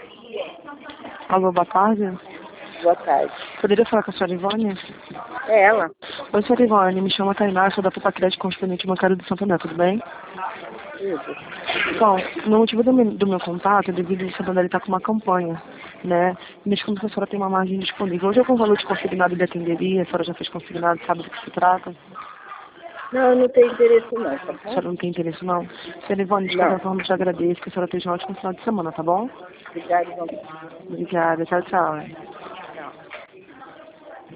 Alô, boa tarde. Boa tarde. Poderia falar com a senhora Ivone? É ela? Oi, senhora Ivone, me chamo Tainá, sou da Pupa Crédito Correspondente Bancário do Santo André, tudo bem? Tudo. Bom, no motivo do meu contato é devido ao Santo André estar com uma campanha, né? Mas como a senhora tem uma margem disponível, hoje é com valor de consignado de atenderia, a senhora já fez consignado, sabe do que se trata? Não, eu não tenho interesse não, tá A bom? senhora não tem interesse não? Senhora Ivone, de qualquer forma, eu te agradeço, que a senhora esteja um ótimo final de semana, tá bom? Obrigada, João. Obrigada, tchau, tchau.